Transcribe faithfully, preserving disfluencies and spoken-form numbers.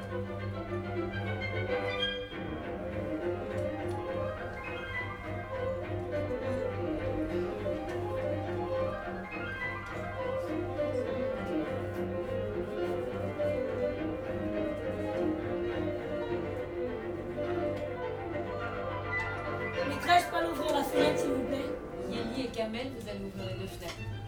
Maîtresse, je peux aller ouvrir la fenêtre, s'il vous plaît? Yéli et Kamel, vous allez ouvrir les deux fenêtres.